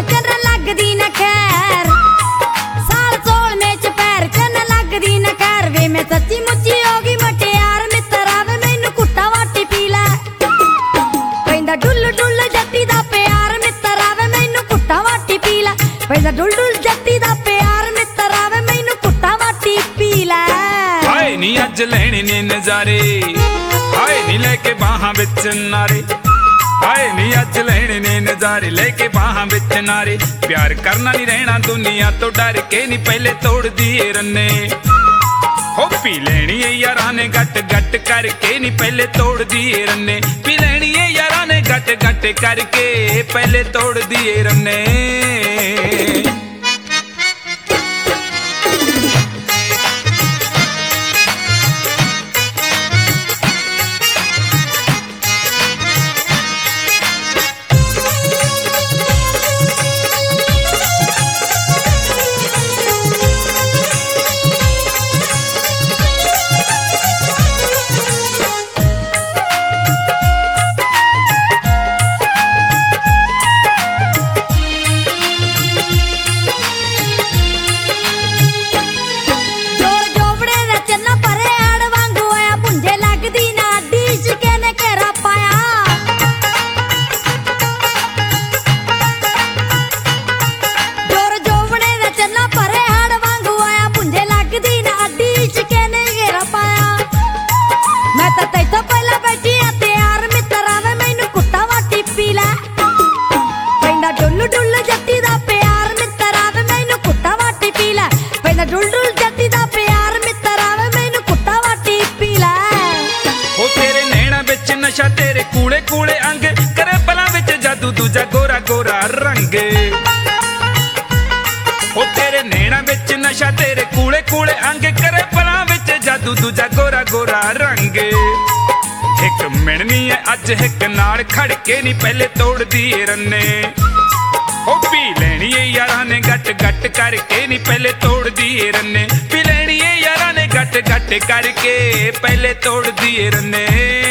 च न लगदी न खैर साल सोल में च पैर च न लगदी न खैर वे मैं सच्ची मुच्ची होगी मटियार मित्तरा वे मैनू कुट्टा वाटी पी लै पैंदा डुल डुल जट्टी दा प्यार मित्तरा वे मैनू कुट्टा वाटी पी लै पैंदा डुल डुल जट्टी दा प्यार मित्तरा वे मैनू कुट्टा वाटी पी लै हाय नी अज लेने ने नजारे हाय नी लेके बाहां विच नारे हाय नी अज लेने ने नजारे लेके बाहां विच नारे प्यार करना नहीं रहना दुनिया तो डर के नी पहले तोड़ दिए रन्ने हो पी लेनी है यारा ने गट गट करके नी पहले तोड़ दिए रन्ने पी लेनी है यारा ने गट गट करके पहले तोड़ दिए रन्ने नशा तेरे कूले कूले अंग करे पला विच जादू दूजा गोरा गोरा रंग ओ तेरे नैना विच नशा तेरे कूले कूले अंग करे पला विच जादू दूजा गोरा गोरा रंग एक मिलनी है अज एक नाल खड़ के नी पहले तोड़ दिए रन्ने ओ पी लेनी है यारा ने गट गट करके नी पहले तोड़ दिए रन्ने पी लेनी है यारा ने गट गट करके पहले तोड़ दिए रन्ने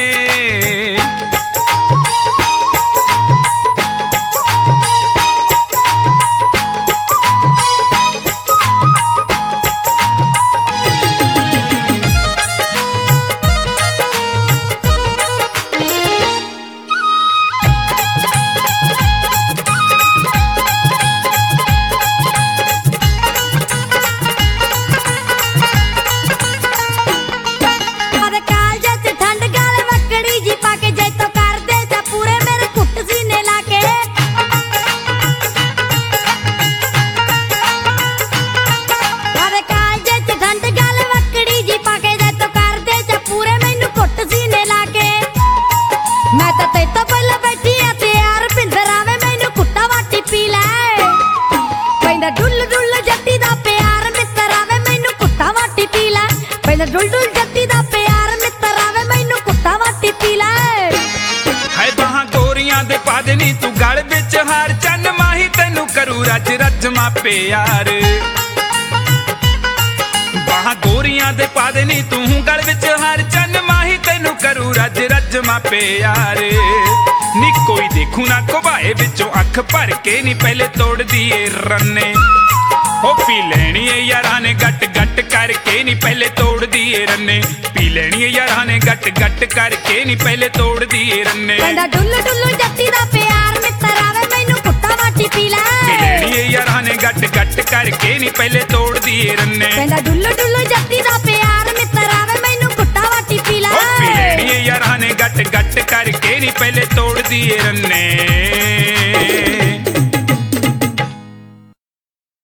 डुल डुल जट्टी दा प्यार मित्तरा वे मैनू कुत्ता वाटी पी लै हाय बाहां गोरियां दे पा देनी तू गल विच हार चन्न माही तैनू करू रज रजमा प्यार बाहां गोरियां दे पा देनी तू गल विच हार चन्न माही तैनू करू रज रजमा प्यार नी कोई देखू ना घुबाए विचों अख भर के नी पहले तोड़ दिए रन्ने ओ पी लेनी है यारा ने गट गट करके नी पहले तोड़ दिए रन्ने पी लेनी है यारा ने गट गट करके नी पहले तोड़ दिए रन्ने डुल्लू डुल्लू जट्टी दा प्यार मित्तरा वे मैनू कुत्ता वाटी पी लै पी लेनी है यारा ने गट गट करके नी पहले तोड़ दिए रन्ने डुल्लू डुल्लू जट्टी दा प्यार मित्तरा वे मैनू कुत्ता वाटी पी लै पी लेनी है यारा ने गट गट करके नी पहले तोड़ दिए रन्ने।